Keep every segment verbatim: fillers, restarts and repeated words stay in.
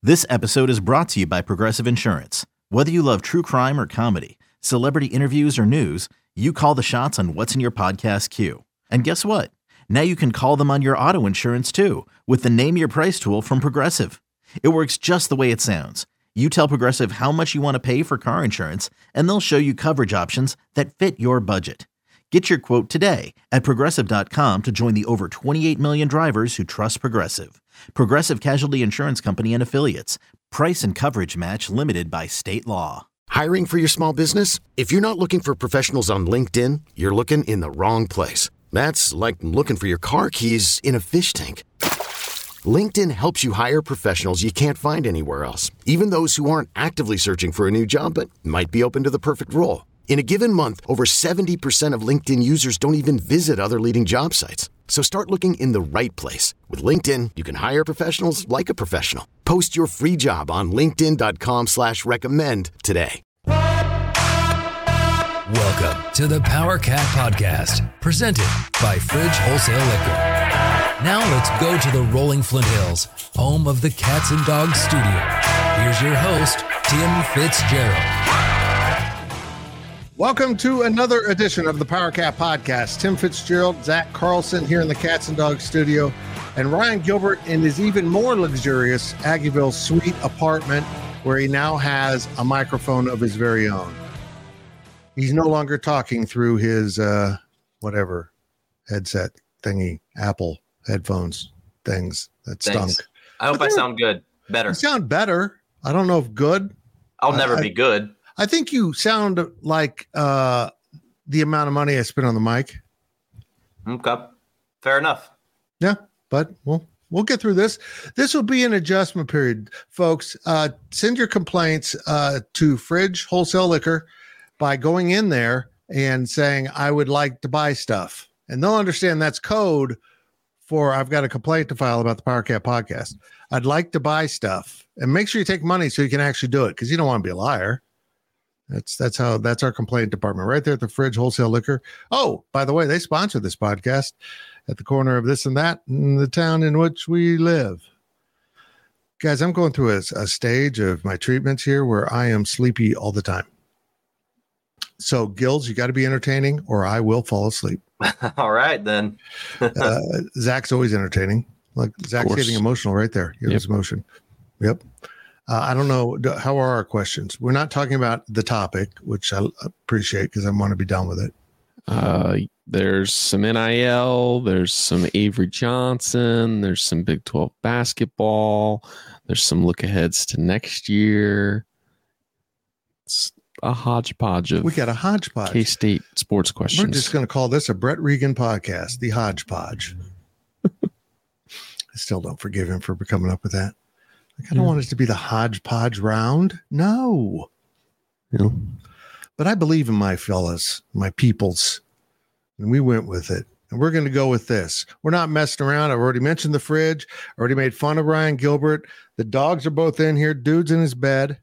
This episode is brought to you by Progressive Insurance. Whether you love true crime or comedy, celebrity interviews or news, you call the shots on what's in your podcast queue. And guess what? Now you can call them on your auto insurance too with the Name Your Price tool from Progressive. It works just the way it sounds. You tell Progressive how much you want to pay for car insurance, and they'll show you coverage options that fit your budget. Get your quote today at Progressive dot com to join the over twenty-eight million drivers who trust Progressive. Progressive Casualty Insurance Company and Affiliates. Price and coverage match limited by state law. Hiring for your small business? If you're not looking for professionals on LinkedIn, you're looking in the wrong place. That's like looking for your car keys in a fish tank. LinkedIn helps you hire professionals you can't find anywhere else, even those who aren't actively searching for a new job but might be open to the perfect role. In a given month, over seventy percent of LinkedIn users don't even visit other leading job sites. So start looking in the right place. With LinkedIn, you can hire professionals like a professional. Post your free job on linkedin dot com slash recommend today. Welcome to the Power Cat Podcast, presented by Fridge Wholesale Liquor. Now let's go to the rolling Flint Hills, home of the Cats and Dogs Studio. Here's your host, Tim Fitzgerald. Welcome to another edition of the Power Cat Podcast. Tim Fitzgerald, Zach Carlson here in the Cats and Dogs Studio, and Ryan Gilbert in his even more luxurious Aggieville suite apartment, where he now has a microphone of his very own. He's no longer talking through his uh, whatever headset thingy, Apple headphones things that Thanks. stunk. I hope I sound good. Better. You sound better. I don't know if good. I'll never I, be good. I think you sound like uh, the amount of money I spent on the mic. Okay. Fair enough. Yeah, but we'll we'll get through this. This will be an adjustment period, folks. Uh, send your complaints uh, to Fridge Wholesale Liquor by going in there and saying, I would like to buy stuff. And they'll understand that's code for I've got a complaint to file about the Power Cat Podcast. I'd like to buy stuff. And make sure you take money so you can actually do it, because you don't want to be a liar. That's that's how that's our complaint department right there at the Fridge Wholesale Liquor. Oh, by the way, they sponsor this podcast at the corner of this and that in the town in which we live. Guys, I'm going through a, a stage of my treatments here where I am sleepy all the time. So, Gills, you got to be entertaining or I will fall asleep. All right, then. uh, Zach's always entertaining. Like Zach's getting emotional right there. He has emotion. Yep. Uh, I don't know. How are our questions? We're not talking about the topic, which I appreciate because I want to be done with it. Uh, there's some N I L. There's some Avery Johnson. There's some Big twelve basketball. There's some look aheads to next year. It's a hodgepodge of we got a hodgepodge K-State sports questions. We're just going to call this a Brett Regan podcast, the hodgepodge. I still don't forgive him for coming up with that. Like, I don't yeah. want it to be the hodgepodge round. No. Yeah. But I believe in my fellas, my peoples. And we went with it. And we're going to go with this. We're not messing around. I've already mentioned the fridge. I already made fun of Ryan Gilbert. The dogs are both in here. Dude's in his bed.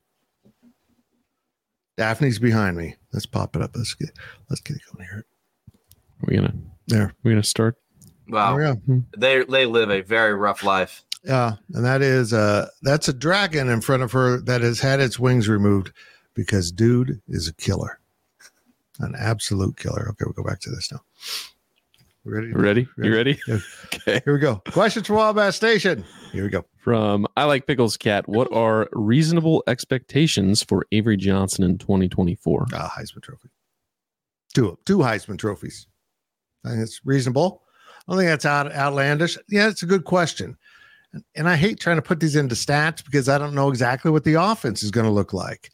Daphne's behind me. Let's pop it up. Let's get let's get it going here. Are we gonna there? We're gonna start. Wow. They they live a very rough life. Yeah, and that is uh that's a dragon in front of her that has had its wings removed because dude is a killer. An absolute killer. Okay, we'll go back to this now. Ready? Ready? ready? You ready? Yeah. Okay. Here we go. Questions from Wabash Station. Here we go. From I Like Pickles Cat, what are reasonable expectations for Avery Johnson in twenty twenty-four? Ah, Heisman Trophy. Two, two Heisman trophies. I think it's reasonable. I don't think that's out, outlandish. Yeah, it's a good question. And, and I hate trying to put these into stats because I don't know exactly what the offense is going to look like.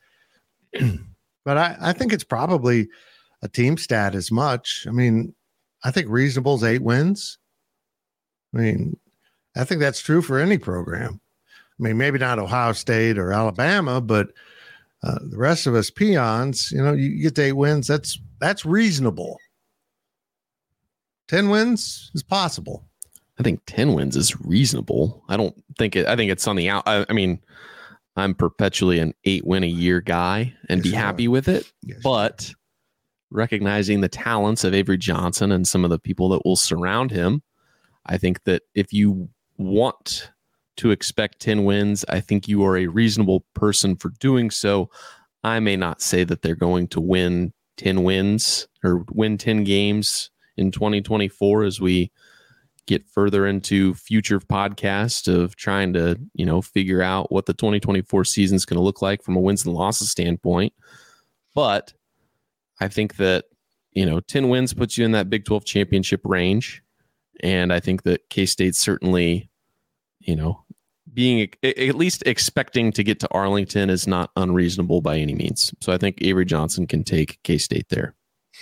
But I, I think it's probably a team stat as much. I mean, I think reasonable is eight wins. I mean, I think that's true for any program. I mean, maybe not Ohio State or Alabama, but uh, the rest of us peons, you know, you get to eight wins. That's that's reasonable. ten wins is possible. I think ten wins is reasonable. I don't think it. I think it's on the out. I, I mean, I'm perpetually an eight win a year guy and yes, be happy with it. Yes, but recognizing the talents of Avery Johnson and some of the people that will surround him, I think that if you want to expect ten wins, I think you are a reasonable person for doing so. I may not say that they're going to win ten wins or win ten games in twenty twenty-four as we get further into future podcasts of trying to, you know, figure out what the twenty twenty-four season is going to look like from a wins and losses standpoint. But I think that, you know, ten wins puts you in that Big twelve championship range. And I think that K-State certainly, you know, being at least expecting to get to Arlington is not unreasonable by any means. So I think Avery Johnson can take K-State there.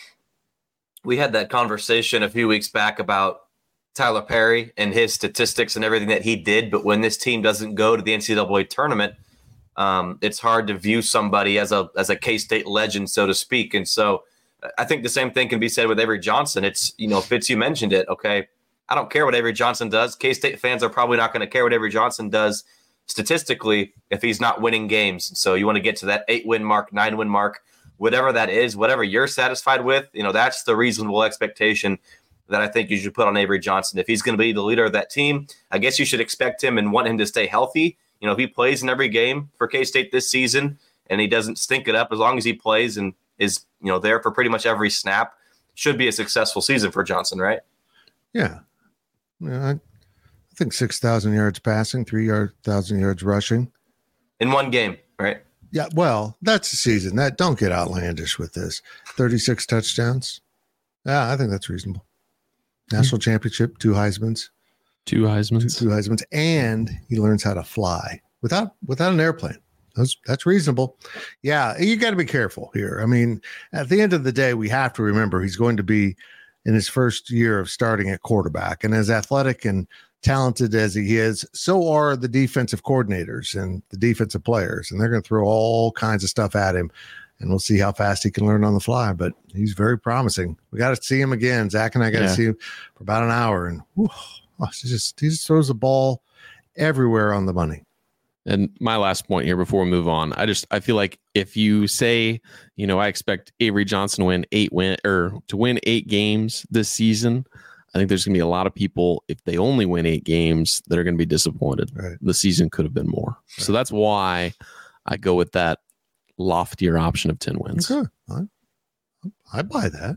We had that conversation a few weeks back about Tyler Perry and his statistics and everything that he did. But when this team doesn't go to the N C double A tournament, um, it's hard to view somebody as a as a K-State legend, so to speak. And so I think the same thing can be said with Avery Johnson. It's, you know, Fitz, you mentioned it. Okay, I don't care what Avery Johnson does. K-State fans are probably not going to care what Avery Johnson does statistically if he's not winning games. So you want to get to that eight-win mark, nine-win mark, whatever that is, whatever you're satisfied with, you know, that's the reasonable expectation that I think you should put on Avery Johnson. If he's going to be the leader of that team, I guess you should expect him and want him to stay healthy. You know, if he plays in every game for K-State this season and he doesn't stink it up, as long as he plays and is, you know, there for pretty much every snap, should be a successful season for Johnson, right? Yeah. Yeah, I think six thousand yards passing, three thousand yards rushing. In one game, right? Yeah, well, that's the season. That don't get outlandish with this. thirty-six touchdowns. Yeah, I think that's reasonable. National mm-hmm. championship, two Heismans. Two Heismans. Two, two Heismans. And he learns how to fly without without an airplane. That's, that's reasonable. Yeah, you got to be careful here. I mean, at the end of the day, we have to remember he's going to be in his first year of starting at quarterback. And as athletic and talented as he is, so are the defensive coordinators and the defensive players. And they're going to throw all kinds of stuff at him. And we'll see how fast he can learn on the fly. But he's very promising. We got to see him again. Zach and I got to yeah. see him for about an hour. And whew, oh, he, just, he just throws the ball everywhere on the money. And my last point here before we move on, I just I feel like if you say, you know, I expect Avery Johnson to win eight win or to win eight games this season, I think there's going to be a lot of people, if they only win eight games, that are going to be disappointed. Right. The season could have been more. Right. So that's why I go with that loftier option of ten wins. Okay. I, I buy that.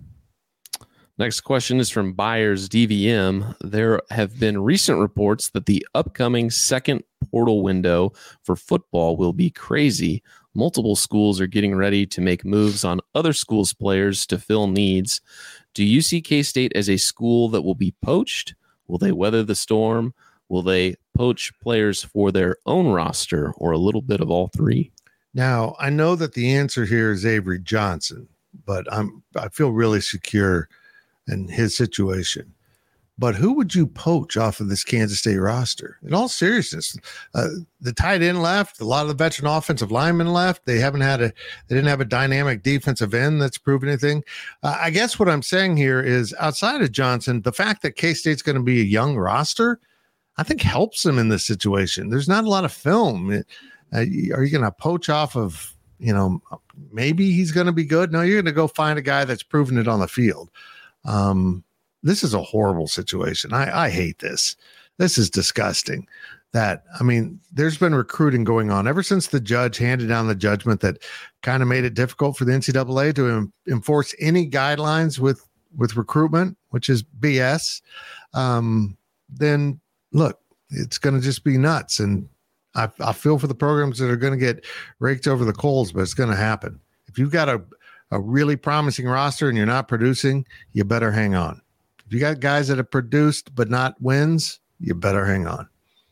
Next question is from Buyers D V M. There have been recent reports that the upcoming second portal window for football will be crazy. Multiple schools are getting ready to make moves on other schools' players to fill needs. Do you see K-State as a school that will be poached? Will they weather the storm? Will they poach players for their own roster, or a little bit of all three? Now, I know that the answer here is Avery Johnson, but I'm I feel really secure in his situation. But who would you poach off of this Kansas State roster? In all seriousness, uh, the tight end left, a lot of the veteran offensive linemen left. They haven't had a, they didn't have a dynamic defensive end that's proven anything. Uh, I guess what I'm saying here is, outside of Johnson, the fact that K-State's going to be a young roster, I think helps them in this situation. There's not a lot of film. Uh, are you going to poach off of, you know, maybe he's going to be good? No, you're going to go find a guy that's proven it on the field. Um, This is a horrible situation. I, I hate this. This is disgusting. That, I mean, there's been recruiting going on ever since the judge handed down the judgment that kind of made it difficult for the N C double A to em- enforce any guidelines with, with recruitment, which is B S. Um, then look, it's going to just be nuts. And I, I feel for the programs that are going to get raked over the coals, but it's going to happen. If you've got a, a really promising roster and you're not producing, you better hang on. If you got guys that have produced but not wins, you better hang on.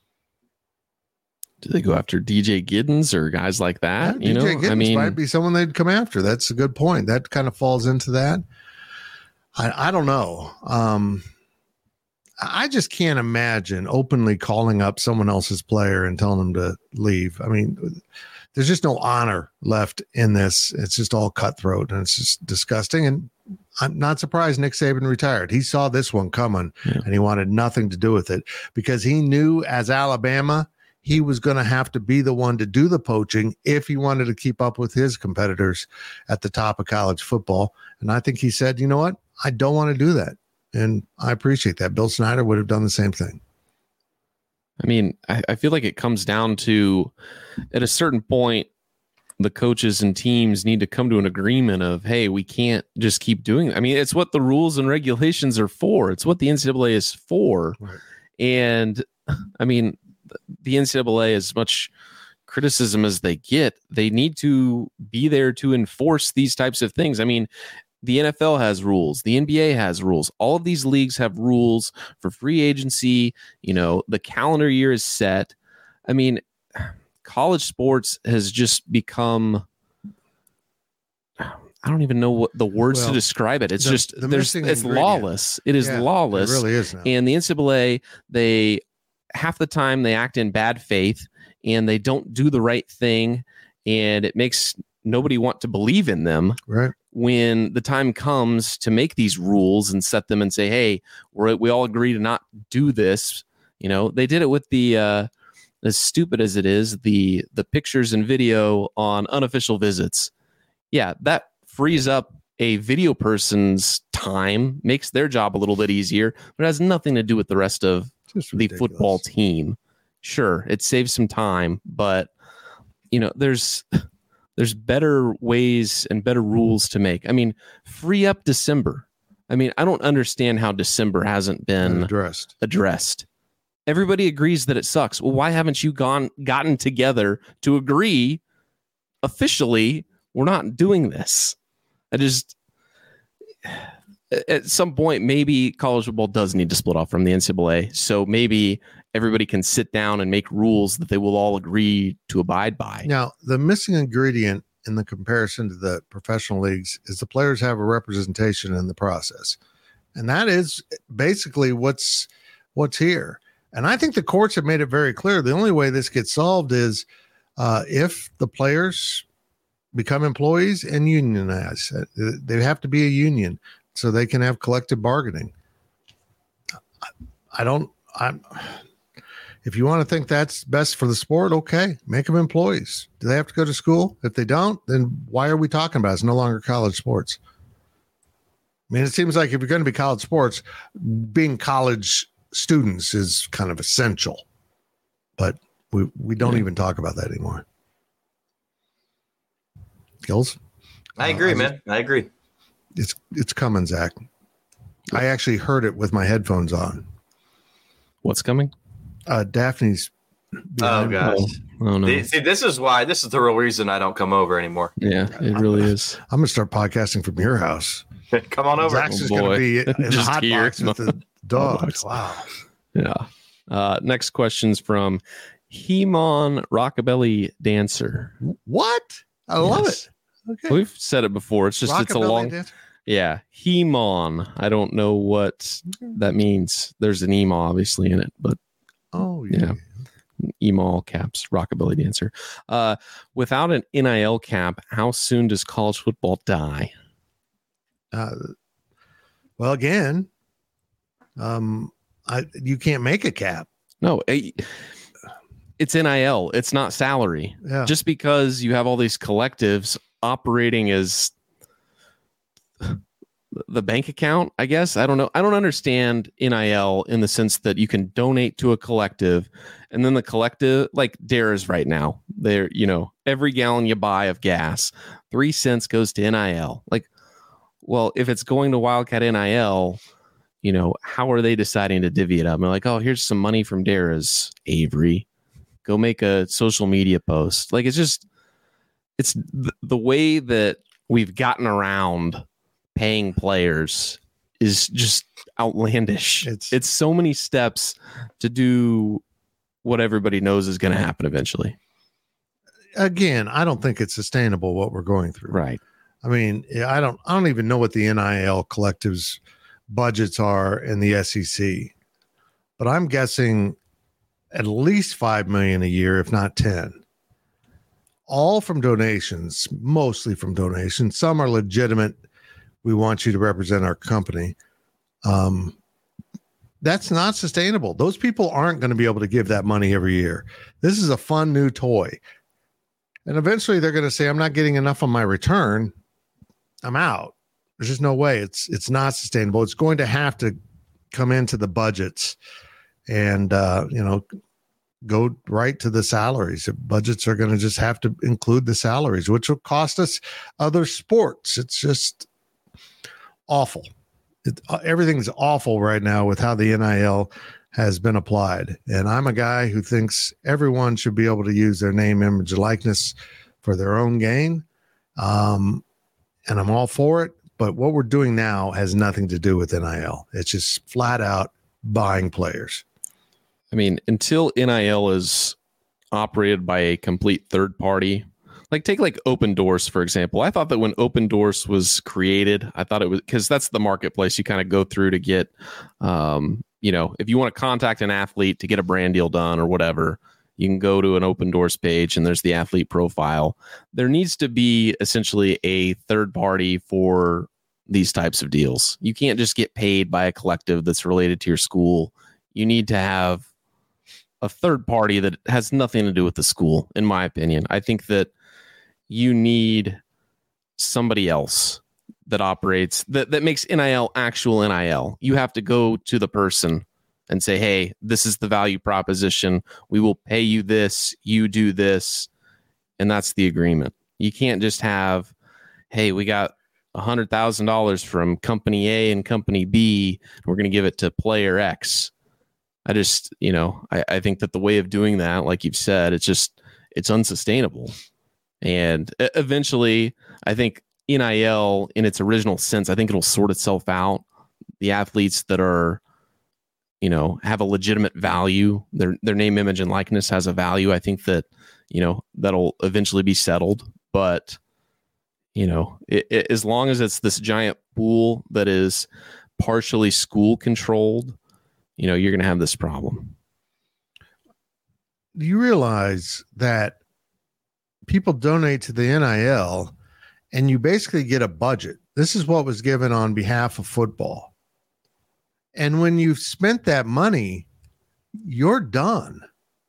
Do they go after D J Giddens or guys like that? Yeah, you D J know, Giddens I mean, might be someone they'd come after. That's a good point. That kind of falls into that. I, I don't know. Um, I just can't imagine openly calling up someone else's player and telling them to leave. I mean, there's just no honor left in this. It's just all cutthroat, and it's just disgusting. And I'm not surprised Nick Saban retired. He saw this one coming, yeah. and he wanted nothing to do with it because he knew, as Alabama, he was going to have to be the one to do the poaching if he wanted to keep up with his competitors at the top of college football. And I think he said, you know what? I don't want to do that. And I appreciate that. Bill Snyder would have done the same thing. I mean, I, I feel like it comes down to, at a certain point, the coaches and teams need to come to an agreement of, hey, we can't just keep doing it. I mean, it's what the rules and regulations are for. It's what the N C double A is for. Right. And I mean, the N C double A, as much criticism as they get, they need to be there to enforce these types of things. I mean, the N F L has rules. The N B A has rules. All of these leagues have rules for free agency. You know, the calendar year is set. I mean, college sports has just become, I don't even know what the words well, to describe it. It's the, just, the there's, it's lawless. It is yeah, lawless. It really is now. And the N C double A, they, half the time they act in bad faith and they don't do the right thing. And it makes nobody want to believe in them. Right. When the time comes to make these rules and set them and say, hey, we're, we all agree to not do this. You know, they did it with the, uh, as stupid as it is, the the pictures and video on unofficial visits. Yeah, that frees up a video person's time, makes their job a little bit easier, but it has nothing to do with the rest of the football team. Sure, it saves some time, but you know, there's there's better ways and better rules to make. I mean, free up December. I mean, I don't understand how December hasn't been addressed. addressed. Everybody agrees that it sucks. Well, why haven't you gone gotten together to agree officially we're not doing this? I just, at some point, maybe college football does need to split off from the N C double A. So maybe everybody can sit down and make rules that they will all agree to abide by. Now, the missing ingredient in the comparison to the professional leagues is the players have a representation in the process. And that is basically what's what's here. And I think the courts have made it very clear. The only way this gets solved is uh, if the players become employees and unionize. They have to be a union so they can have collective bargaining. I don't, I'm, if you want to think that's best for the sport, okay, make them employees. Do they have to go to school? If they don't, then why are we talking about it? It's no longer college sports. I mean, it seems like if you're going to be college sports, being college students is kind of essential, but we, we don't yeah. even talk about that anymore. Gills? I agree, uh, man. I agree. It's, it's coming, Zach. I actually heard it with my headphones on. What's coming? Uh, Daphne's. Oh gosh. Oh, oh no. See, this is why, this is the real reason I don't come over anymore. Yeah, it really I'm, is. I'm going to start podcasting from your house. Come on over. Zach's oh, just going to be in the hot here. box with the dogs. Wow. Yeah. Uh, next question's from Hemon Rockabilly Dancer. What? I love yes. it. Okay. We've said it before. It's just, Rockabilly it's a long. Dancer? Yeah. Hemon. I don't know what that means. There's an emo obviously in it, but. Oh, yeah. yeah. Emo all caps. Rockabilly Dancer. Uh, without an N I L cap, how soon does college football die? Uh, well, again, um, I, you can't make a cap. No, it's N I L. It's not salary. Yeah. Just because you have all these collectives operating as the bank account, I guess. I don't know. I don't understand N I L in the sense that you can donate to a collective and then the collective, like Dara's right now, they're, you know, every gallon you buy of gas, three cents goes to N I L. Like, well, if it's going to Wildcat N I L, you know, how are they deciding to divvy it up? They're like, oh, here's some money from Dara's, Avery. Go make a social media post. Like, it's just, it's th- the way that we've gotten around paying players is just outlandish. It's, it's so many steps to do what everybody knows is going to happen eventually. Again, I don't think it's sustainable what we're going through. Right. I mean, I don't, I don't even know what the N I L collectives budgets are in the S E C, but I'm guessing at least five million a year, if not ten, all from donations, mostly from donations. Some are legitimate. We want you to represent our company. Um, that's not sustainable. Those people aren't going to be able to give that money every year. This is a fun new toy. And eventually they're going to say, I'm not getting enough on my return. I'm out. There's just no way. It's it's not sustainable. It's going to have to come into the budgets. And, uh, you know, go right to the salaries. Budgets are going to just have to include the salaries, which will cost us other sports. It's just awful. It, everything's awful right now with how the N I L has been applied. And I'm a guy who thinks everyone should be able to use their name, image, likeness for their own gain. Um, and I'm all for it. But what we're doing now has nothing to do with N I L. It's just flat out buying players. I mean, until N I L is operated by a complete third party, like take like Open Doors, for example. I thought that when Open Doors was created, I thought it was because that's the marketplace you kind of go through to get, um, you know, if you want to contact an athlete to get a brand deal done or whatever, you can go to an Open Doors page and there's the athlete profile. There needs to be essentially a third party for these types of deals. You can't just get paid by a collective that's related to your school. You need to have a third party that has nothing to do with the school, in my opinion. I think that you need somebody else that operates, that, that makes N I L actual N I L. You have to go to the person and say, hey, this is the value proposition. We will pay you this, you do this, and that's the agreement. You can't just have, hey, we got one hundred thousand dollars from company A and company B, and we're going to give it to player X. I just, you know, I, I think that the way of doing that, like you've said, it's just, it's unsustainable. And eventually, I think N I L in its original sense, I think it'll sort itself out. The athletes that are, you know, have a legitimate value, their their name, image, and likeness has a value. I think that, you know, that'll eventually be settled. But, you know, it, it, as long as it's this giant pool that is partially school controlled, you know, you're going to have this problem. Do you realize that people donate to the N I L and you basically get a budget? This is what was given on behalf of football. And when you've spent that money, you're done.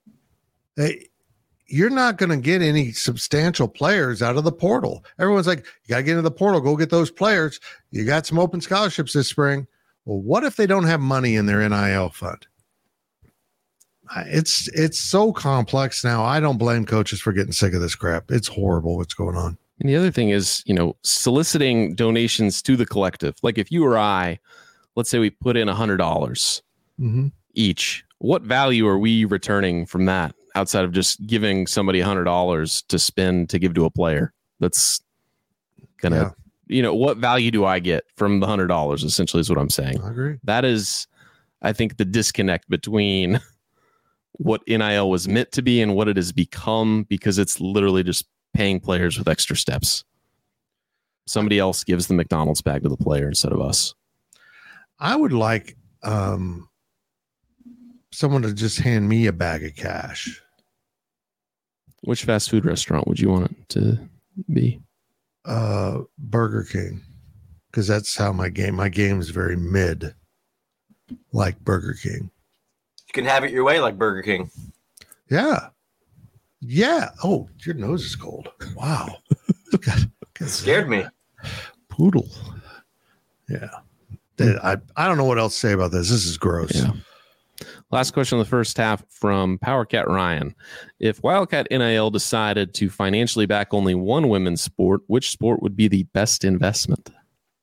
You're not going to get any substantial players out of the portal. Everyone's like, you got to get into the portal, go get those players. You got some open scholarships this spring. Well, what if they don't have money in their N I L fund? It's it's so complex now. I don't blame coaches for getting sick of this crap. It's horrible what's going on. And the other thing is, you know, soliciting donations to the collective. Like if you or I, let's say we put in one hundred dollars mm-hmm. each, what value are we returning from that outside of just giving somebody one hundred dollars to spend to give to a player? That's going to... Yeah. You know, what value do I get from the one hundred dollars essentially is what I'm saying. I agree. That is, I think, the disconnect between what N I L was meant to be and what it has become, because it's literally just paying players with extra steps. Somebody else gives the McDonald's bag to the player instead of us. I would like um, someone to just hand me a bag of cash. Which fast food restaurant would you want it to be? Uh, Burger King, because that's how my game. My game is very mid, like Burger King. You can have it your way, like Burger King. Yeah, yeah. Oh, your nose is cold. Wow, God, scared me. Poodle. Yeah, I I don't know what else to say about this. This is gross. Yeah. Last question of the first half from Powercat Ryan. If Wildcat N I L decided to financially back only one women's sport, which sport would be the best investment?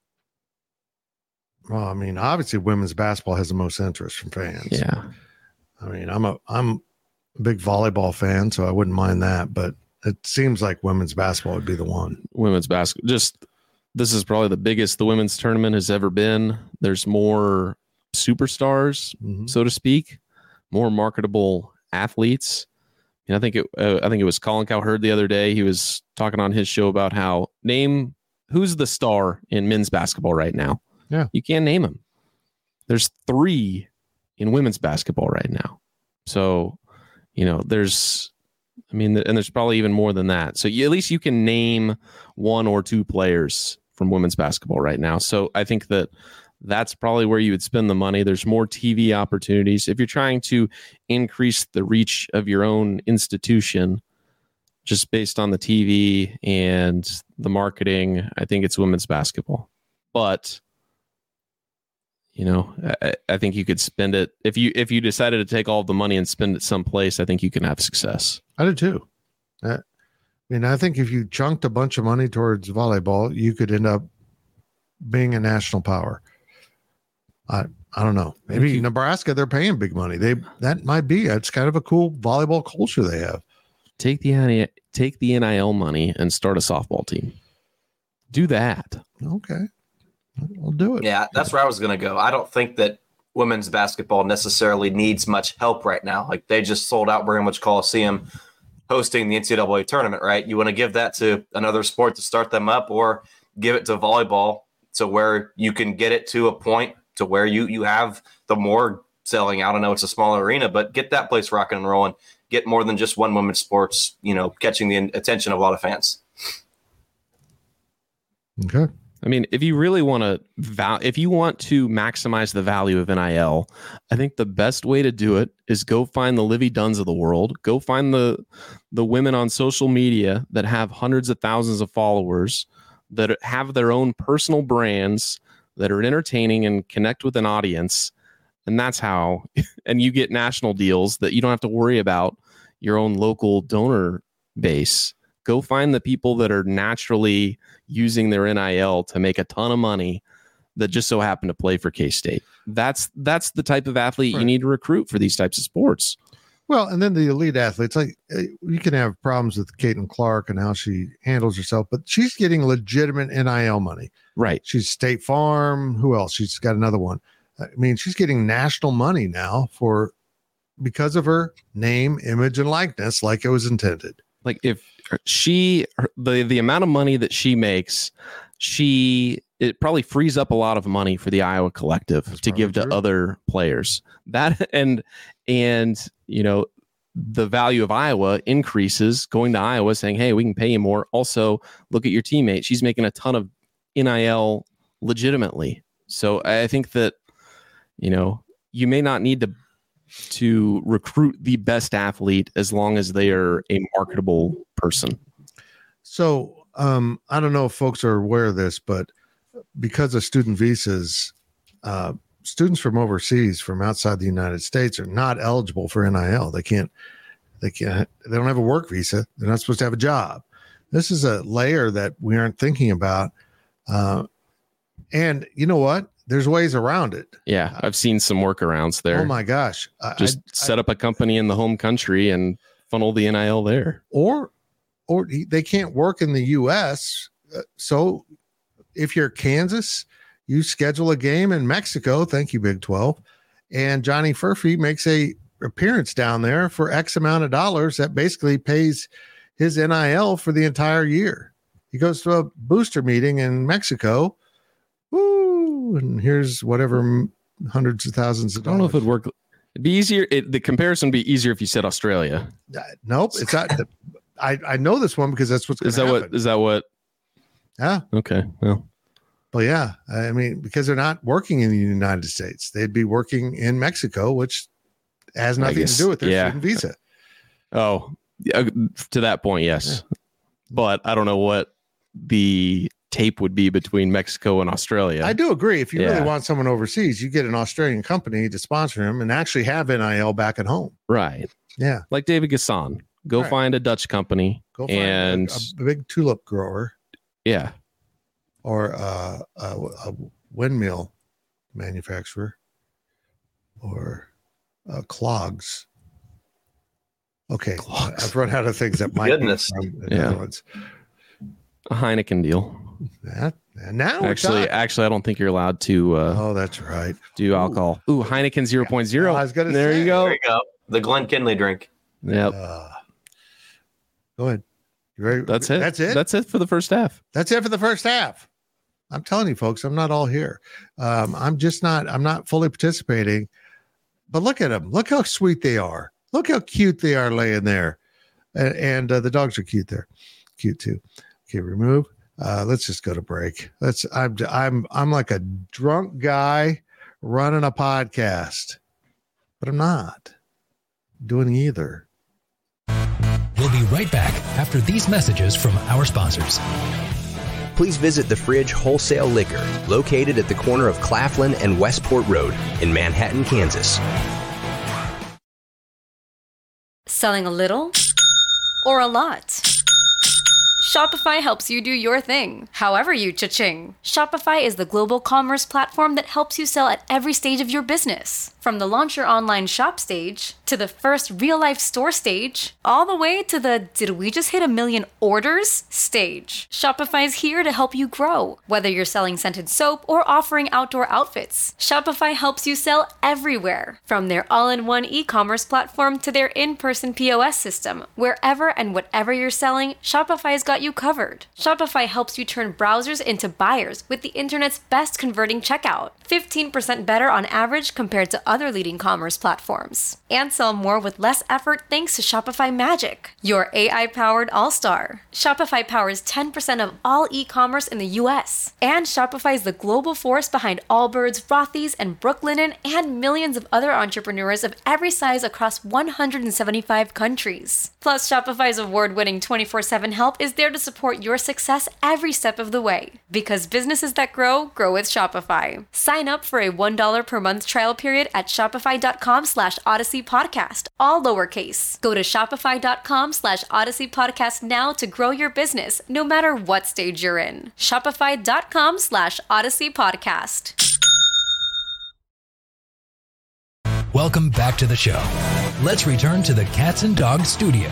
Well, I mean, obviously women's basketball has the most interest from fans. Yeah. I mean, I'm a I'm a big volleyball fan, so I wouldn't mind that, but it seems like women's basketball would be the one. Women's basketball. Just this is probably the biggest the women's tournament has ever been. There's more superstars, mm-hmm. so to speak, more marketable athletes. And I think it, uh, I think it was Colin Cowherd the other day. He was talking on his show about how name who's the star in men's basketball right now. Yeah, you can't name him. There's three in women's basketball right now. So, you know, there's, I mean, and there's probably even more than that. So you, at least you can name one or two players from women's basketball right now. So I think that that's probably where you would spend the money. There's more T V opportunities. If you're trying to increase the reach of your own institution, just based on the T V and the marketing, I think it's women's basketball. But, You know, I, I think you could spend it if you if you decided to take all of the money and spend it someplace. I think you can have success. I do too. I mean, I think if you chunked a bunch of money towards volleyball, you could end up being a national power. I I don't know. Maybe you, Nebraska, they're paying big money. They that might be. It's kind of a cool volleyball culture they have. Take the take the N I L money and start a softball team. Do that. Okay. I'll do it. Yeah, that's where I was going to go. I don't think that women's basketball necessarily needs much help right now. Like they just sold out Bramwich Coliseum hosting the N C double A tournament, right? You want to give that to another sport to start them up, or give it to volleyball to where you can get it to a point to where you you have the more selling out. I know it's a smaller arena, but get that place rocking and rolling. Get more than just one women's sports, you know, catching the attention of a lot of fans. Okay. I mean, if you really want to, val- if you want to maximize the value of N I L, I think the best way to do it is go find the Livy Dunns of the world. Go find the the women on social media that have hundreds of thousands of followers, that have their own personal brands, that are entertaining and connect with an audience, and that's how. And you get national deals that you don't have to worry about your own local donor base. Go find the people that are naturally using their N I L to make a ton of money that just so happen to play for K-State. That's that's the type of athlete right. you need to recruit for these types of sports. Well, and then the elite athletes, like you can have problems with Caitlin Clark and how she handles herself, but she's getting legitimate N I L money. Right. She's State Farm. Who else? She's got another one. I mean, she's getting national money now for because of her name, image, and likeness, like it was intended. Like if she, the, the amount of money that she makes, she, it probably frees up a lot of money for the Iowa Collective That's to give true. to other players. That, and, and, you know, the value of Iowa increases going to Iowa saying, hey, we can pay you more. Also, look at your teammate. She's making a ton of N I L legitimately. So I think that, you know, you may not need to to recruit the best athlete as long as they are a marketable person. So um, I don't know if folks are aware of this, but because of student visas, uh, students from overseas, from outside the United States, are not eligible for N I L. They can't, they can't, they don't have a work visa. They're not supposed to have a job. This is a layer that we aren't thinking about. Uh, and you know what? There's ways around it. Yeah, I've seen some workarounds there. Oh my gosh. Just I, set I, up a company in the home country and funnel the N I L there. Or or they can't work in the U S. So if you're Kansas, you schedule a game in Mexico. Thank you, Big twelve. And Johnny Furphy makes a appearance down there for X amount of dollars that basically pays his N I L for the entire year. He goes to a booster meeting in Mexico. Woo! And here's whatever hundreds of thousands of dollars. I don't know if it'd work. It'd be easier. It, the comparison would be easier if you said Australia. Uh, nope. It's not. I, I know this one because that's what's going is to that happen. what is that what? Yeah. Okay. Well. Well, yeah. I mean, because they're not working in the United States, they'd be working in Mexico, which has nothing guess, to do with their yeah. student visa. Oh, yeah, to that point, yes. Yeah. But I don't know what the tape would be between Mexico and Australia. I do agree. If you yeah. really want someone overseas, you get an Australian company to sponsor him and actually have N I L back at home. Right. Yeah. Like David Gasson. Go right. find a Dutch company. Go find and a, a big tulip grower. Yeah. Or uh, a, a windmill manufacturer. Or uh, clogs. Okay. Clogs. I've run out of things that might Goodness. be from yeah. other ones. A Heineken deal. That and now actually, actually, I don't think you're allowed to. Uh, oh, that's right. Do alcohol? Ooh, Heineken zero point zero. I was gonna there say. you go. There you go. The Glenn Kinley drink. Yep. Uh, go ahead. You ready? That's it. That's it. That's it for the first half. That's it for the first half. I'm telling you, folks, I'm not all here. Um, I'm just not. I'm not fully participating. But look at them. Look how sweet they are. Look how cute they are laying there, and, and uh, the dogs are cute there. Cute too. Okay, remove. Uh, let's just go to break. Let's. I'm. I'm. I'm like a drunk guy running a podcast, but I'm not doing either. We'll be right back after these messages from our sponsors. please visit The Fridge Wholesale Liquor, located at the corner of Claflin and Westport Road in Manhattan, Kansas. Selling a little or a lot? Shopify helps you do your thing, however you cha-ching. Shopify is the global commerce platform that helps you sell at every stage of your business. From the launch your online shop stage, to the first real-life store stage, all the way to the did we just hit a million orders stage. Shopify's here to help you grow. Whether you're selling scented soap or offering outdoor outfits, Shopify helps you sell everywhere. From their all-in-one e-commerce platform to their in-person P O S system, wherever and whatever you're selling, Shopify's got you covered. Shopify helps you turn browsers into buyers with the internet's best converting checkout. fifteen percent better on average compared to other leading commerce platforms. And sell more with less effort thanks to Shopify Magic, your A I-powered all-star. Shopify powers ten percent of all e-commerce in the U S. And Shopify is the global force behind Allbirds, Rothy's, and Brooklinen, and millions of other entrepreneurs of every size across one hundred seventy-five countries. Plus, Shopify's award-winning twenty-four seven help is there to support your success every step of the way. Because businesses that grow, grow with Shopify. Sign up for a one dollar per month trial period at shopify.com slash Odyssey Podcast, all lowercase. Go to shopify.com slash Odyssey Podcast now to grow your business, no matter what stage you're in. Shopify.com slash Odyssey Podcast. Welcome back to the show. Let's return to the Cats and Dogs studio.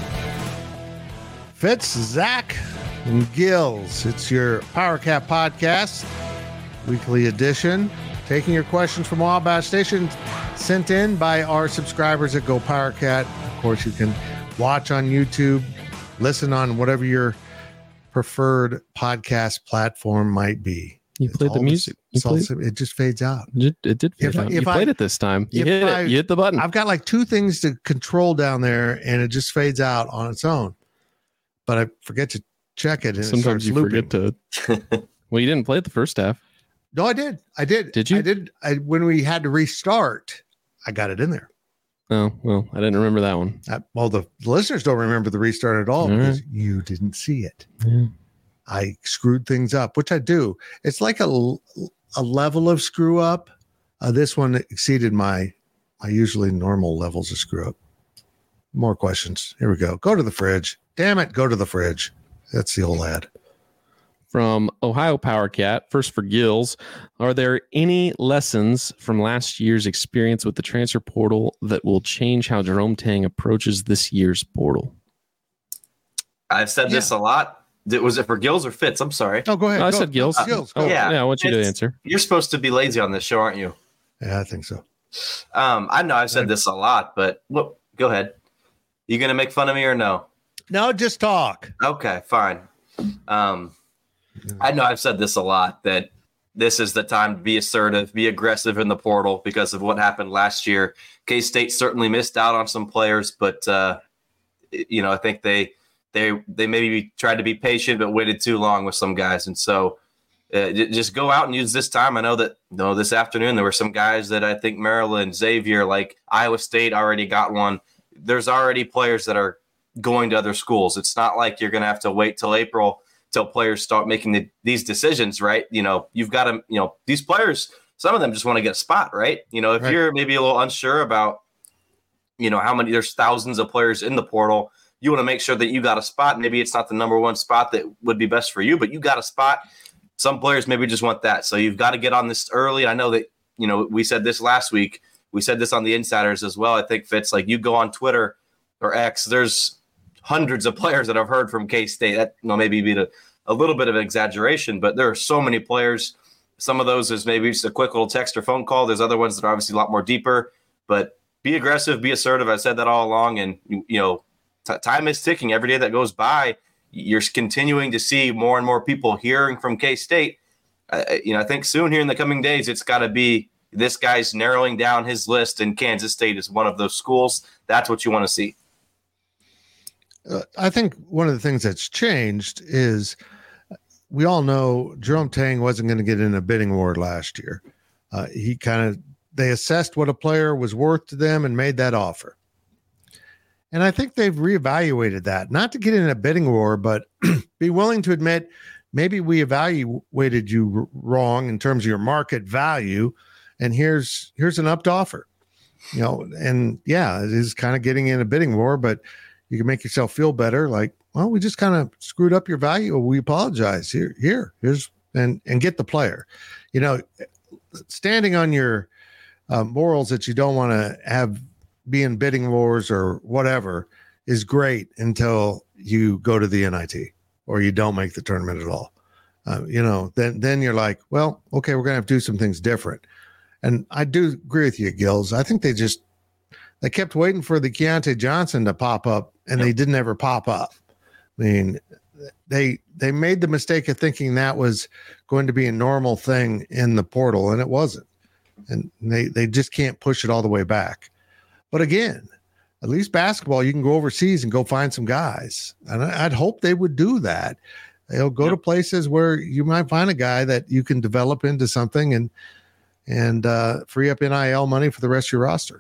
Fitz, Zach, and Gills. It's your Power Cat Podcast, weekly edition. Taking your questions from Wabash Station, sent in by our subscribers at Go Power Cat. Of course, you can watch on YouTube, listen on whatever your preferred podcast platform might be. You It's played the all music. You it's all- played, it just fades out. it, it did fade If I- out. if You I- played it this time. You if hit I- it. You hit the button. I've got like two things to control down there, and it just fades out on its own. But I forget to check it, and Sometimes it you starts looping. forget to. Well, you didn't play it the first half. No, I did. I did. Did you? I did. I, when we had to restart, I got it in there. Oh, well, I didn't remember that one. Uh, well, the listeners don't remember the restart at all All because right. you didn't see it. Yeah. I screwed things up, which I do. It's like a, l- a level of screw up. Uh, this one exceeded my my usually normal levels of screw up. More questions. Here we go. Go to the fridge. Damn it. Go to the fridge. That's the old ad. From Ohio Power Cat, first for Gills, are there any lessons from last year's experience with the transfer portal that will change how Jerome Tang approaches this year's portal? I've said this a lot. Did- Was it for Gills or Fitz? I'm sorry. Oh, go ahead. No, I Go. said Gills. Uh, Gills. Oh, Go. yeah. Yeah. I want you to It's- answer. You're supposed to be lazy on this show, aren't you? Yeah, I think so. Um, I know I've said this a lot, but look, go ahead. You gonna make fun of me or no? No, just talk. Okay, fine. Um, I know I've said this a lot, that this is the time to be assertive, be aggressive in the portal because of what happened last year. K-State certainly missed out on some players, but uh, you know, I think they they they maybe tried to be patient, but waited too long with some guys, and so uh, j- just go out and use this time. I know that you know, this afternoon there were some guys that I think Maryland, Xavier, like Iowa State already got one. There's already players that are going to other schools. It's not like you're going to have to wait till April till players start making the, these decisions, right? You know, you've got to, you know, these players, some of them just want to get a spot, right? You know, if Right. you're maybe a little unsure about, you know, how many, there's thousands of players in the portal, you want to make sure that you got a spot. Maybe it's not the number one spot that would be best for you, but you got a spot. Some players maybe just want that. So you've got to get on this early. I know that, you know, we said this last week. We said this on the Insiders as well. I think Fitz, like you go on Twitter or X, there's hundreds of players that I've heard from K-State. That, you know, maybe be a, a little bit of an exaggeration, but there are so many players. Some of those is maybe just a quick little text or phone call. There's other ones that are obviously a lot more deeper, but be aggressive, be assertive. I said that all along. And, you, you know, t- time is ticking. Every day that goes by, you're continuing to see more and more people hearing from K-State. Uh, you know, I think soon here in the coming days, it's got to be this guy's narrowing down his list, and Kansas State is one of those schools. That's what you want to see. Uh, I think one of the things that's changed is we all know Jerome Tang wasn't going to get in a bidding war last year. Uh, he kind of, they assessed what a player was worth to them and made that offer. And I think they've reevaluated that, not to get in a bidding war, but be willing to admit maybe we evaluated you r- wrong in terms of your market value, and here's here's an upped offer. You know, and yeah, it is kind of getting in a bidding war, but you can make yourself feel better. Like, well, we just kind of screwed up your value. We apologize. Here, here, here's and and get the player. You know, standing on your uh, morals that you don't want to have be in bidding wars or whatever is great until you go to the N I T or you don't make the tournament at all. Uh, you know, then then you're like, well, okay, we're gonna have to do some things different. And I do agree with you, Gills. I think they just they kept waiting for the Keontae Johnson to pop up, and yep. they didn't ever pop up. I mean, they they made the mistake of thinking that was going to be a normal thing in the portal, and it wasn't. And they they just can't push it all the way back. But again, at least basketball, you can go overseas and go find some guys, and I'd hope they would do that. They'll go yep. to places where you might find a guy that you can develop into something and. and uh, free up N I L money for the rest of your roster.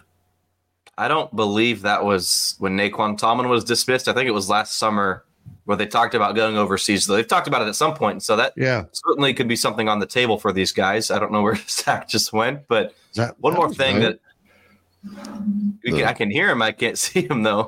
I don't believe that was when Naquan Tomlin was dismissed. I think it was last summer where they talked about going overseas. They've talked about it at some point, so that yeah. certainly could be something on the table for these guys. I don't know where Zach just went, but that, one that more thing right. that we can, I can hear him. I can't see him, though.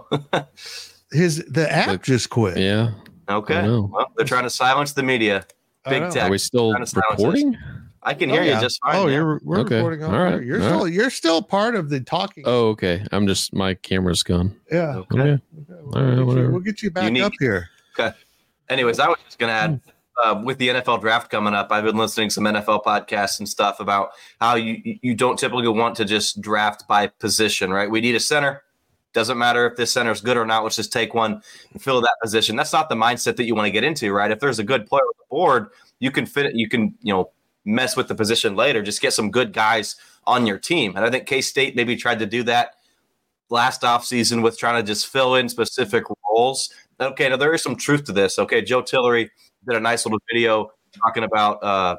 His The app the, just quit. Yeah. Okay. Well, they're trying to silence the media. Big tech. Are we still recording? I can hear oh, yeah. you just fine. Oh, yeah. you're we're okay. recording over All right. here. You're All still right. you're still part of the talking. Oh, okay. I'm just my camera's gone. Yeah. Okay. okay. We'll, All right, get whatever. you, we'll get you back Unique. up here. Okay. Anyways, I was just gonna add uh, with the N F L draft coming up, I've been listening to some N F L podcasts and stuff about how you you don't typically want to just draft by position, right? We need a center. Doesn't matter if this center is good or not. Let's just take one and fill that position. That's not the mindset that you want to get into, right? If there's a good player on the board, you can fit it. You can, you know, mess with the position later. Just get some good guys on your team. And I think K-State maybe tried to do that last offseason with trying to just fill in specific roles. Okay, now there is some truth to this. Okay, Joe Tillery did a nice little video talking about uh,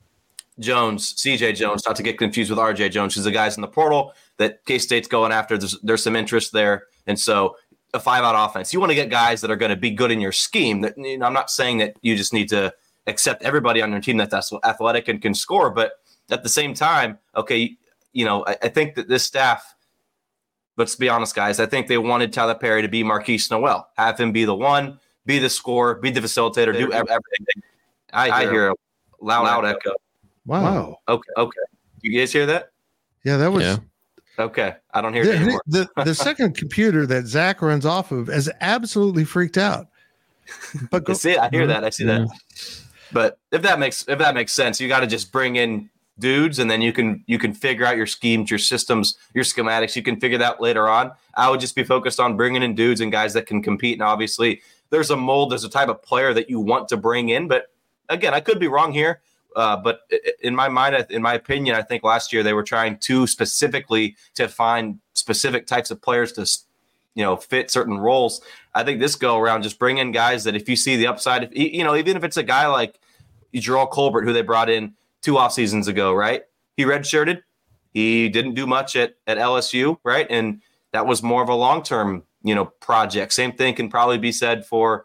Jones, C J Jones, not to get confused with R J Jones, who's the guys in the portal that K-State's going after. There's, there's some interest there. And so a five-out offense. You want to get guys that are going to be good in your scheme. That, you know, I'm not saying that you just need to accept everybody on your team that's athletic and can score. But at the same time, okay, you know, I, I think that this staff, let's be honest, guys, I think they wanted Tyler Perry to be Marquise Noel, have him be the one, be the scorer, be the facilitator, do everything. I hear, I hear a loud, loud echo. Wow. wow. Okay. Okay. You guys hear that? Yeah, that was. Yeah. Okay. I don't hear the, it anymore. the, the second computer that Zach runs off of is absolutely freaked out. But go, I see it. I hear that. I see yeah. that. But if that makes if that makes sense, you got to just bring in dudes, and then you can you can figure out your schemes, your systems, your schematics. You can figure that out later on. I would just be focused on bringing in dudes and guys that can compete. And obviously, there's a mold, there's a type of player that you want to bring in. But again, I could be wrong here. Uh, but in my mind, in my opinion, I think last year they were trying too specifically to find specific types of players to, you know, fit certain roles. I think this go around, just bring in guys that if you see the upside, if, you know, even if it's a guy like Jerrell Colbert, who they brought in two off seasons ago, right? He redshirted. He didn't do much at, at L S U, right? And that was more of a long-term, you know, project. Same thing can probably be said for,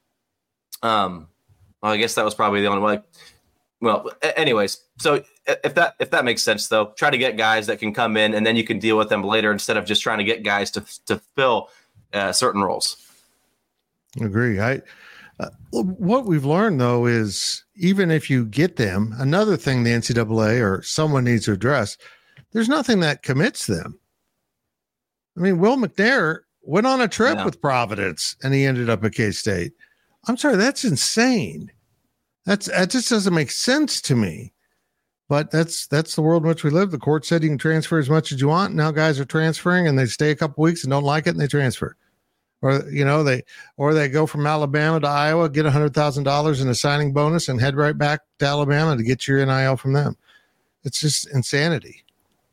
um, well, I guess that was probably the only way. Well, anyways, so if that if that makes sense, though, try to get guys that can come in, and then you can deal with them later instead of just trying to get guys to to fill uh, certain roles. Agree. I uh, what we've learned, though, is even if you get them, another thing the N C double A or someone needs to address, there's nothing that commits them. I mean, Will McNair went on a trip yeah. with Providence, and he ended up at K-State. I'm sorry, that's insane. That's that just doesn't make sense to me. But that's that's the world in which we live. The court said you can transfer as much as you want. Now guys are transferring, and they stay a couple weeks and don't like it, and they transfer. Or you know they or they go from Alabama to Iowa, get a hundred thousand dollars in a signing bonus, and head right back to Alabama to get your N I L from them. It's just insanity.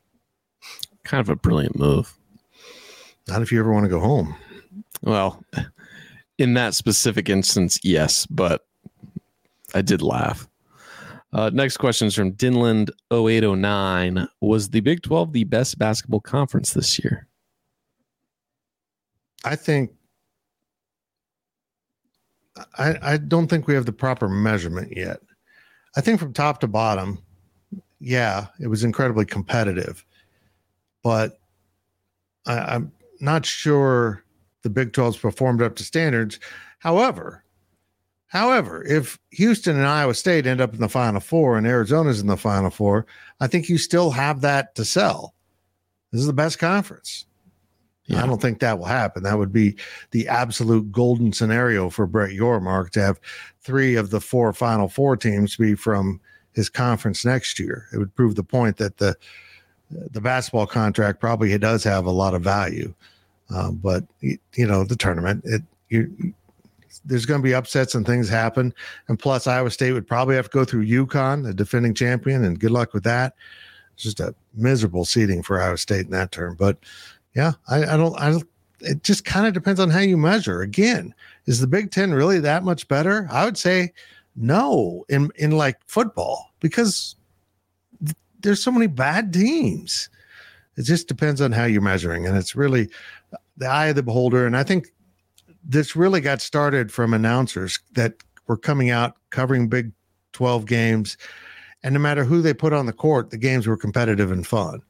Kind of a brilliant move. Not if you ever want to go home. Well, in that specific instance, yes, but I did laugh. Uh, next question is from Dinland oh eight oh nine. Was the Big twelve the best basketball conference this year? I think I, I don't think we have the proper measurement yet. I think from top to bottom, yeah, it was incredibly competitive, but I, I'm not sure the Big twelve's performed up to standards. However, however, if Houston and Iowa State end up in the Final Four and Arizona's in the Final Four, I think you still have that to sell. This is the best conference. Yeah. I don't think that will happen. That would be the absolute golden scenario for Brett Yormark to have three of the four Final Four teams be from his conference next year. It would prove the point that the the basketball contract probably does have a lot of value. Um, but, you know, the tournament, it you, there's going to be upsets and things happen. And plus, Iowa State would probably have to go through UConn, the defending champion, and good luck with that. It's just a miserable seeding for Iowa State in that term. But, yeah, I, I don't. I don't. It just kind of depends on how you measure. Again, is the Big Ten really that much better? I would say no. In in like football, because th- there's so many bad teams. It just depends on how you're measuring, and it's really the eye of the beholder. And I think this really got started from announcers that were coming out covering Big twelve games, and no matter who they put on the court, the games were competitive and fun.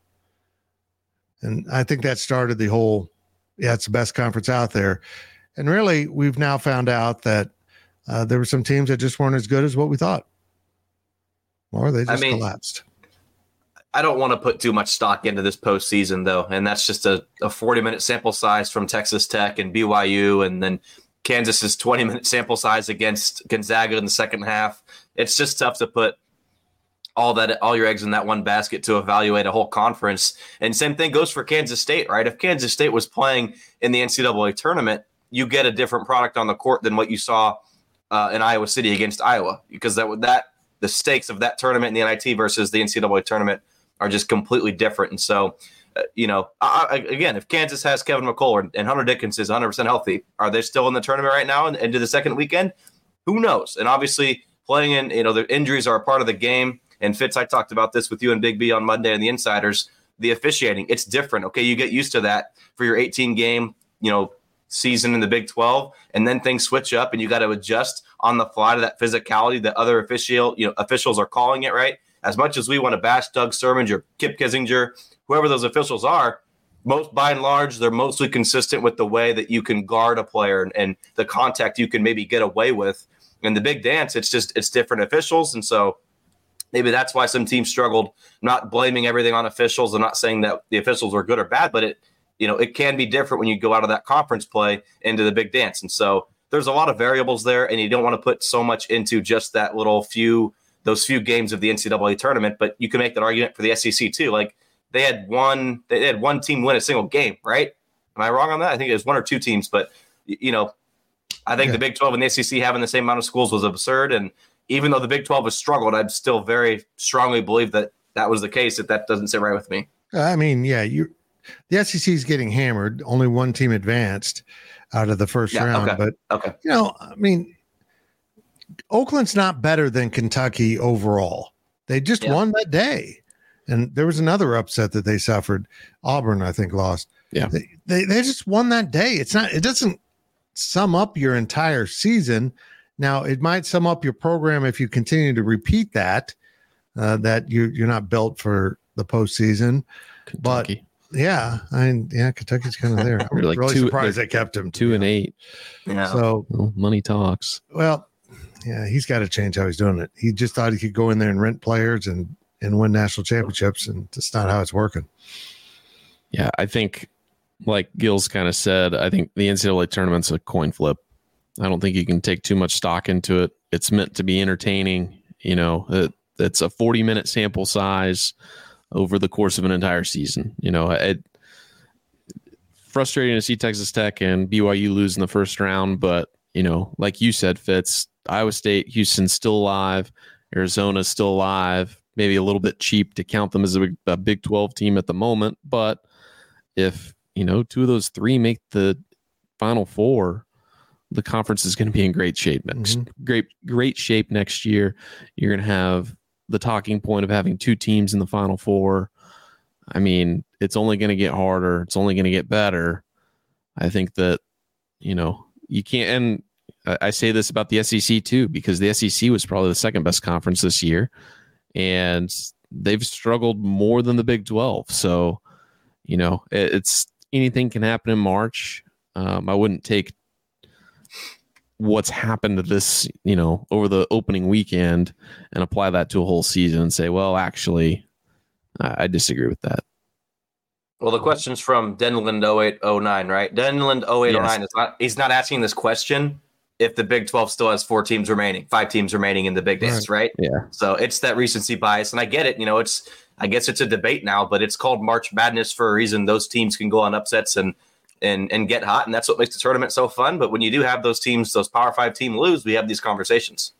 And I think that started the whole, yeah, it's the best conference out there. And really, we've now found out that uh, there were some teams that just weren't as good as what we thought. Or they just I mean, collapsed. I don't want to put too much stock into this postseason, though. And that's just a, a forty-minute sample size from Texas Tech and B Y U. And then Kansas's twenty-minute sample size against Gonzaga in the second half. It's just tough to put all that, all your eggs in that one basket to evaluate a whole conference. And same thing goes for Kansas State, right? If Kansas State was playing in the N C double A tournament, you get a different product on the court than what you saw uh, in Iowa City against Iowa, because that would that the stakes of that tournament in the N I T versus the N C double A tournament are just completely different. And so, uh, you know, I, I, again, if Kansas has Kevin McCullough and Hunter Dickinson is one hundred percent healthy, are they still in the tournament right now and into the second weekend? Who knows? And obviously, playing in, you know, the injuries are a part of the game. And Fitz, I talked about this with you and Big B on Monday and the Insiders. The officiating, it's different. Okay, you get used to that for your eighteen game, you know, season in the Big twelve, and then things switch up, and you got to adjust on the fly to that physicality that other official, you know, officials are calling it, right? As much as we want to bash Doug Sturman or Kip Kissinger, whoever those officials are, most by and large, they're mostly consistent with the way that you can guard a player and, and the contact you can maybe get away with. In the big dance, it's just it's different officials, and so maybe that's why some teams struggled. Not blaming everything on officials. I'm not saying that the officials are good or bad, but it, you know, it can be different when you go out of that conference play into the big dance. And so there's a lot of variables there, and you don't want to put so much into just that little few, those few games of the N C double A tournament. But you can make that argument for the S E C too. Like they had one, they had one team win a single game, right? Am I wrong on that? I think it was one or two teams, but you know, I think yeah. the Big twelve and the S E C having the same amount of schools was absurd. And even though the Big twelve has struggled, I still very strongly believe that that was the case. That that doesn't sit right with me. I mean, yeah, you, the S E C is getting hammered. Only one team advanced out of the first yeah, round. Okay. But, okay. you know, I mean, Oakland's not better than Kentucky overall. They just yeah. won that day. And there was another upset that they suffered. Auburn, I think, lost. Yeah. They, they, they just won that day. It's not, it doesn't sum up your entire season. Now, it might sum up your program if you continue to repeat that, uh, that you, you're not built for the postseason. Kentucky. But, yeah, I mean, yeah, Kentucky's kind of there. I'm like really two, surprised they kept him. Two and eight. Yeah. So well, money talks. Well, yeah, he's got to change how he's doing it. He just thought he could go in there and rent players and, and win national championships, and that's not how it's working. Yeah, I think, like Gil's kind of said, I think the N C double A tournament's a coin flip. I don't think you can take too much stock into it. It's meant to be entertaining. You know, it, it's a forty minute sample size over the course of an entire season. You know, it frustrating to see Texas Tech and B Y U lose in the first round, but you know, like you said, Fitz, Iowa State, Houston's still alive. Arizona's still alive. Maybe a little bit cheap to count them as a, a Big twelve team at the moment, but if you know two of those three make the Final Four, the conference is going to be in great shape next. Mm-hmm. Great, great shape next year. You're going to have the talking point of having two teams in the Final Four. I mean, it's only going to get harder. It's only going to get better. I think that, you know, you can't, and I, I say this about the S E C too, because the S E C was probably the second best conference this year, and they've struggled more than the Big twelve. So, you know, it, it's anything can happen in March. Um, I wouldn't take what's happened to this, you know, over the opening weekend and apply that to a whole season and say, well, actually, I, I disagree with that. Well, the question's from Denland oh eight oh nine, right? Denland oh eight oh nine Yes. is not, he's not asking this question if the Big twelve still has four teams remaining, five teams remaining in the Big Dance, right. right? Yeah. So it's that recency bias. And I get it. You know, it's, I guess it's a debate now, but it's called March Madness for a reason. Those teams can go on upsets and, and, and get hot. And that's what makes the tournament so fun. But when you do have those teams, those Power Five team lose, we have these conversations.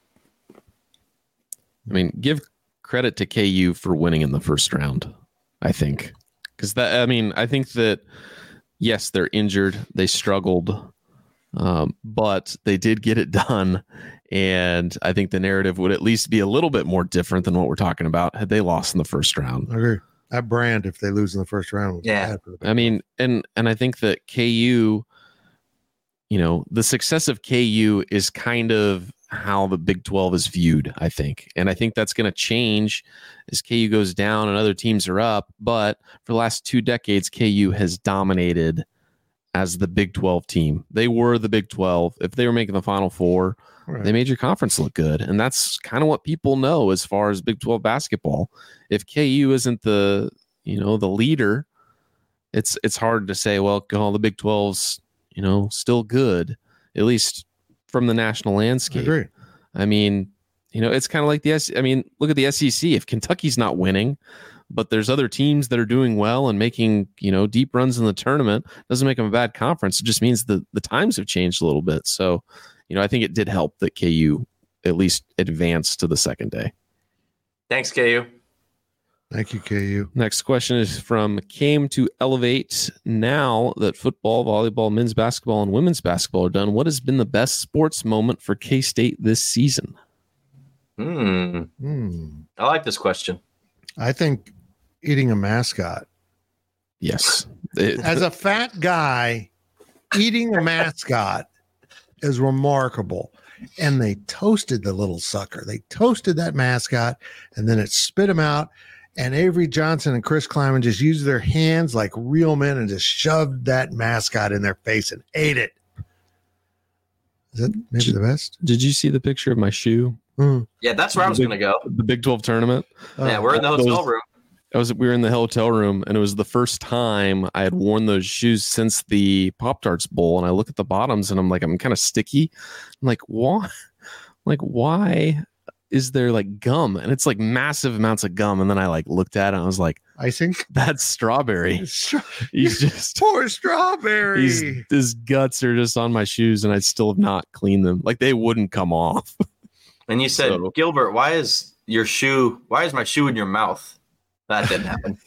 I mean, give credit to K U for winning in the first round, I think. Because that, I mean, I think that, yes, they're injured. They struggled, um, but they did get it done. And I think the narrative would at least be a little bit more different than what we're talking about had they lost in the first round. I agree. That brand, if they lose in the first round, was Yeah. bad for the Big I mean, and and I think that K U, you know, the success of K U is kind of how the Big twelve is viewed, I think. And I think that's going to change as K U goes down and other teams are up. But for the last two decades, K U has dominated as the Big twelve team. They were the Big twelve. If they were making the Final Four, Right. they made your conference look good. And that's kind of what people know as far as Big twelve basketball. If K U isn't the, you know, the leader, it's it's hard to say, well, all the Big twelve's, you know, still good, at least from the national I landscape. agree. I mean, you know, it's kind of like the S. I mean, look at the S E C. If Kentucky's not winning, but there's other teams that are doing well and making, you know, deep runs in the tournament, doesn't make them a bad conference. It just means that the times have changed a little bit. So, you know, I think it did help that K U at least advanced to the second day. Thanks, K U. Thank you, K U. Next question is from Came to Elevate. Now that football, volleyball, men's basketball, and women's basketball are done, what has been the best sports moment for K-State this season? Hmm. Hmm. I like this question. I think eating a mascot. Yes. It- As a fat guy, eating a mascot is remarkable. And they toasted the little sucker. They toasted that mascot, and then it spit him out. And Avery Johnson and Chris Kleiman just used their hands like real men and just shoved that mascot in their face and ate it. Is that maybe the best? Did you see the picture of my shoe? Hmm. Yeah, that's where I was The going to go. The Big twelve tournament. Yeah, we're in the those- hotel room. I was we were in the hotel room, and it was the first time I had worn those shoes since the Pop-Tarts Bowl. And I look at the bottoms, and I'm like, I'm kind of sticky. I'm like, why? Like, why is there like gum? And it's like massive amounts of gum. And then I like looked at it, and I was like, Icing. that's strawberry. Stra- He's just Poor strawberry. he's his guts are just on my shoes, and I still have not cleaned them. Like they wouldn't come off. And you said, So- Gilbert, why is your shoe, why is my shoe in your mouth? That didn't happen.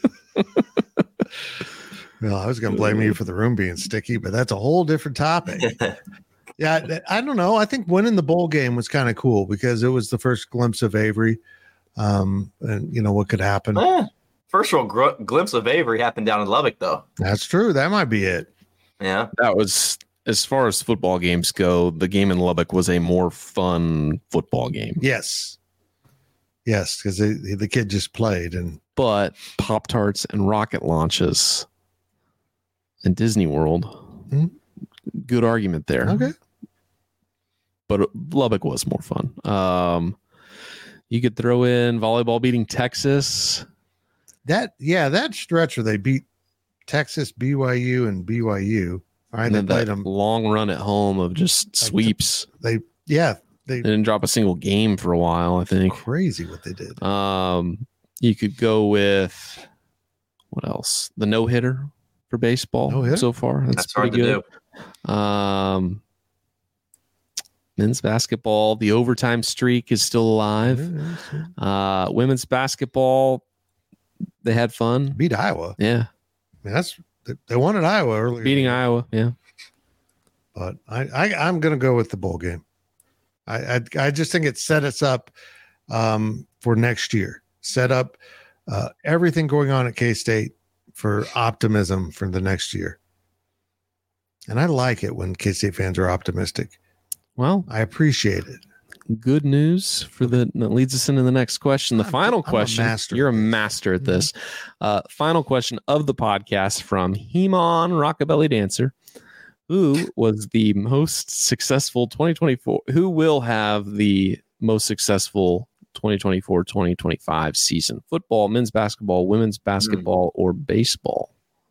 Well, I was going to blame you for the room being sticky, but that's a whole different topic. Yeah, th- I don't know. I think winning the bowl game was kind of cool because it was the first glimpse of Avery, um, and you know what could happen. Eh, First real gr- glimpse of Avery happened down in Lubbock, though. That's true. That might be it. Yeah. That was, as far as football games go, the game in Lubbock was a more fun football game. Yes, yes, because the kid just played, and But Pop-Tarts and rocket launches and Disney World, Mhm. good argument there. okay, But Lubbock was more fun. Um, you could throw in volleyball beating Texas. that yeah, that stretch where they beat Texas, B Y U, and B Y U. All right, And they then played that them. long run at home of just sweeps. They yeah, they They didn't drop a single game for a while, I think. crazy what they did. Um, you could go with what else? The no hitter for baseball No-hitter? so far. That's, That's hard pretty to good. Um, men's basketball, the overtime streak is still alive. Uh, women's basketball, they had fun. Beat Iowa. Yeah, I mean, that's they, they won at Iowa earlier. beating Iowa. Yeah, But I, I I'm going to go with the bowl game. I, I I just think it set us up um, for next year. Set up uh, everything going on at K-State for optimism for the next year. And I like it when K-State fans are optimistic. Well, I appreciate it. Good news for the that leads us into the next question. The I'm, final I'm question. A master You're a master at this. Uh, final question of the podcast from Hemon Rockabilly Dancer. Who was the most successful twenty twenty-four? Who will have the most successful twenty twenty-four twenty twenty-five season? Football, men's basketball, women's basketball, mm. or baseball?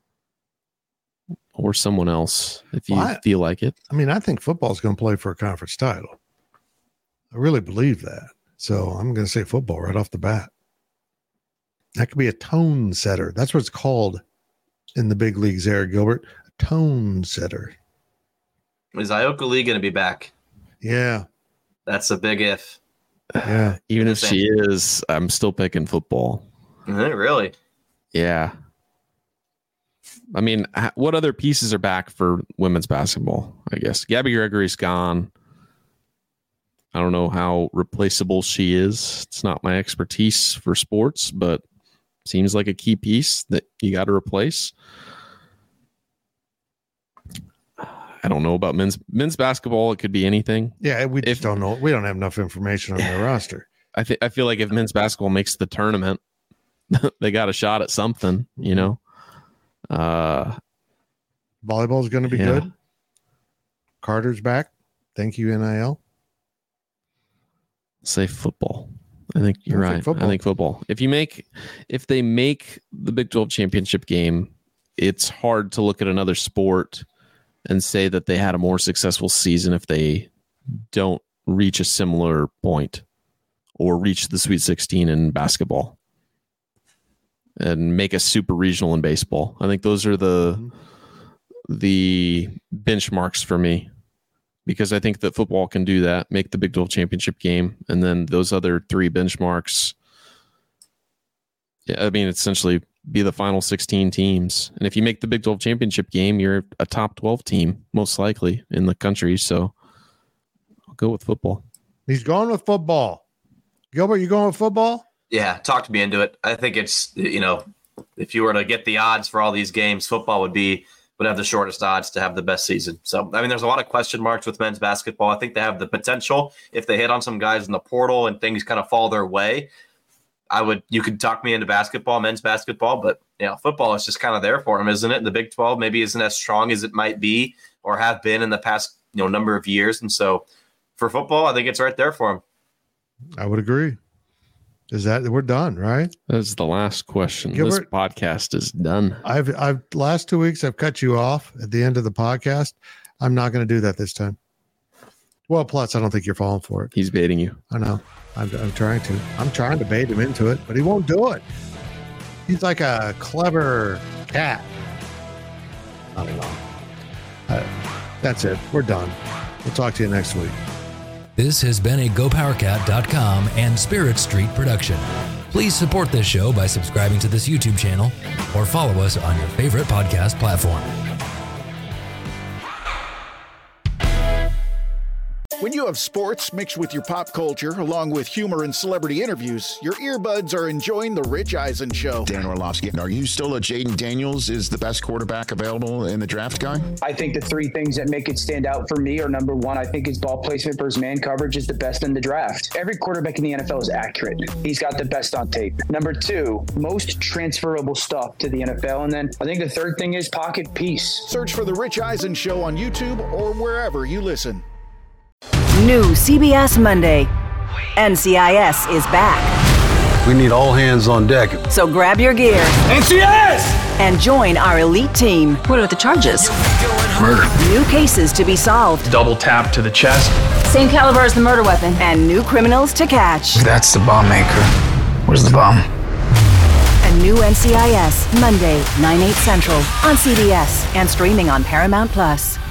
Or someone else, if you well, I, feel like it. I mean, I think football is going to play for a conference title. I really believe that. So I'm going to say football right off the bat. That could be a tone setter. That's what it's called in the big leagues there, Gilbert. A tone setter. Is Ioka Lee going to be back? Yeah. That's a big if. Yeah. Even if she is, I'm still picking football. Really? Yeah. I mean, what other pieces are back for women's basketball? I guess Gabby Gregory's gone. I don't know how replaceable she is. It's not my expertise for sports, but seems like a key piece that you got to replace. I don't know about men's men's basketball. It could be anything. Yeah, we just if, don't know. We don't have enough information on their roster. I think I feel like if men's basketball makes the tournament, they got a shot at something. You know. Uh, volleyball is going to be yeah. good. Carter's back. Thank you, N I L. Say football. I think you're I right. Think I think football. If you make, if they make the Big twelve championship game, it's hard to look at another sport and say that they had a more successful season if they don't reach a similar point or reach the Sweet sixteen in basketball. And make a super regional in baseball. I think those are the the benchmarks for me, because I think that football can do that, make the Big twelve championship game, and then those other three benchmarks. Yeah, I mean, essentially be the final sixteen teams, and if you make the Big twelve championship game, you're a top twelve team most likely in the country. So I'll go with football. He's going with football. Gilbert, you going with football? Yeah, talked me into it. I think it's, you know, if you were to get the odds for all these games, football would be would have the shortest odds to have the best season. So, I mean, there's a lot of question marks with men's basketball. I think they have the potential, if they hit on some guys in the portal and things kind of fall their way, I would, you could talk me into basketball, men's basketball, but, you know, football is just kind of there for them, isn't it? And the Big twelve maybe isn't as strong as it might be or have been in the past, you know, number of years. And so for football, I think it's right there for them. I would agree. Is that we're done, right? That's the last question. Gilbert, this podcast is done. I've I've last two weeks I've cut you off at the end of the podcast. I'm not going to do that this time. Well, plus I don't think you're falling for it. He's baiting you. I know. I'm I'm trying to. I'm trying to bait him into it, but he won't do it. He's like a clever cat. I don't know. Uh, that's it. We're done. We'll talk to you next week. This has been a Go Power Cat dot com and Spirit Street production. Please support this show by subscribing to this YouTube channel or follow us on your favorite podcast platform. When you have sports mixed with your pop culture, along with humor and celebrity interviews, your earbuds are enjoying The Rich Eisen Show. Dan Orlovsky, are you still a Jaden Daniels is the best quarterback available in the draft guy? I think the three things that make it stand out for me are, number one, I think his ball placement versus man coverage is the best in the draft. Every quarterback in the N F L is accurate. He's got the best on tape. Number two, most transferable stuff to the N F L. And then I think the third thing is pocket peace. Search for The Rich Eisen Show on YouTube or wherever you listen. New C B S Monday. N C I S is back. We need all hands on deck. So grab your gear. N C I S! And join our elite team. What are the charges? Murder. New cases to be solved. Double tap to the chest. Same caliber as the murder weapon. And new criminals to catch. That's the bomb maker. Where's the bomb? A new N C I S, Monday, nine, eight Central on C B S and streaming on Paramount Plus.